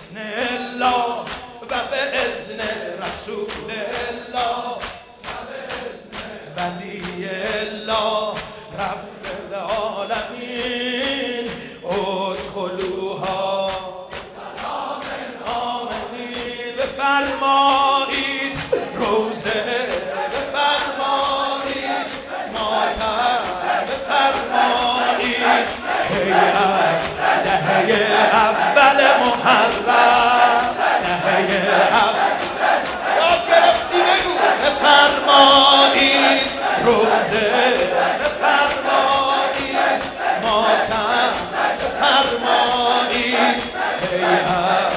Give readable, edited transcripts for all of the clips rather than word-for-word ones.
اذن الله و به اذن رسول الله ولی الله رب العالمین ادخلوها سلام آمنین. بفرمایید روزه، بفرمایید ماتم، بفرمایید هیئت دهه اول محرم، دهه اول یاد گرفتی بگو. بفرمایید روزه، بفرمایید ماتم، بفرمایید هیئت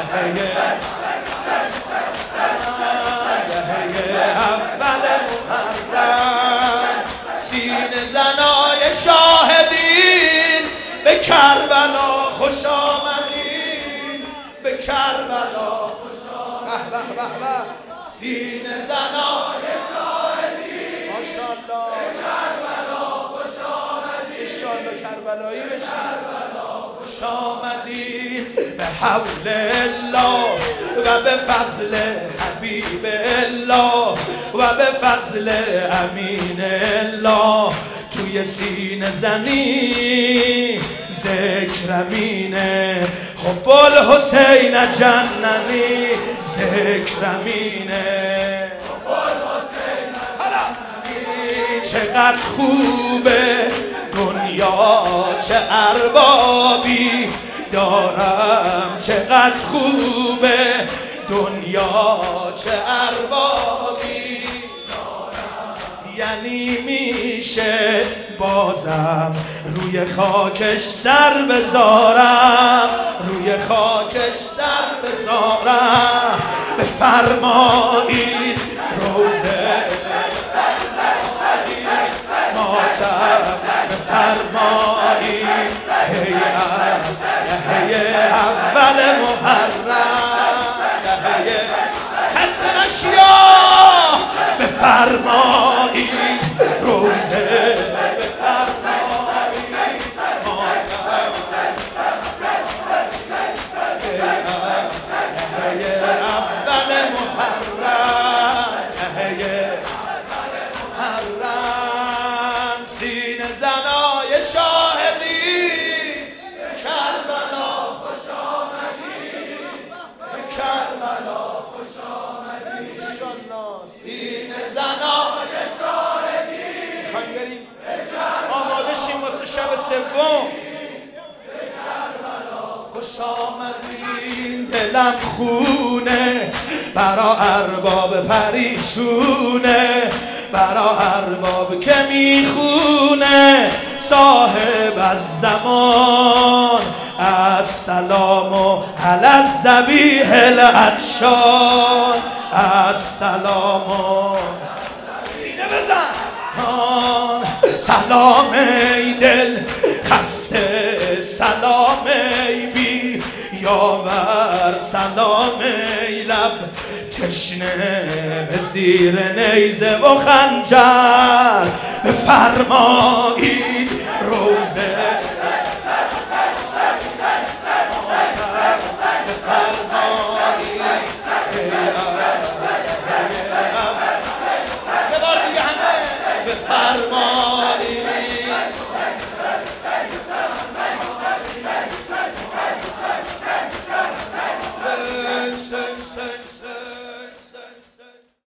دهه اول محرم. سینه زنای شاهدین به کربلا خوش آمدین، به کربلا خوش آمدین. به به به. سینه زنای شاهدین ماشاءالله به کربلا خوش آمدین. انشاءالله کربلایی بشین. خوش آمدین به حول الله و به فضل حبیب الله و به فضل امین الله. توی سینه زنی ذکر امینه، حب الحسین جننی ذکر امینه. حب الحسین جننی چقدر خوبه دنیا، چه اربابی دارم، چقدر خوبه دنیا، چه اربابی دارم. یعنی میشه بازم روی خاکش سر بذارم، روی خاکش سر بذارم. بفرمایید روزه، ماتم، بفرمایید هیئت دهه اول محرم، دهه خسته نشیا. بفرمایید روزه، بفرمایید ماتم، دهه اول محرم، دهه محرم. سینه زنای شاهدین به کربلا خوش آمدین، به کربلا خوش آمدین. انشالله سینه زنای شاهدین. میخوایم بریم آماده شیم واسه شب سوم. به کربلا خوش آمدین. دلم خونه برا ارباب پریشونه، برا ارباب که میخونه صاحب الزمان. السلام علی الذبیح العطشان، السلام سینه بزن. سلام ای دل خسته، سلام ای بی یاور، سلام ای لب تشنه به زیر نیزه و خنجر. بفرمایید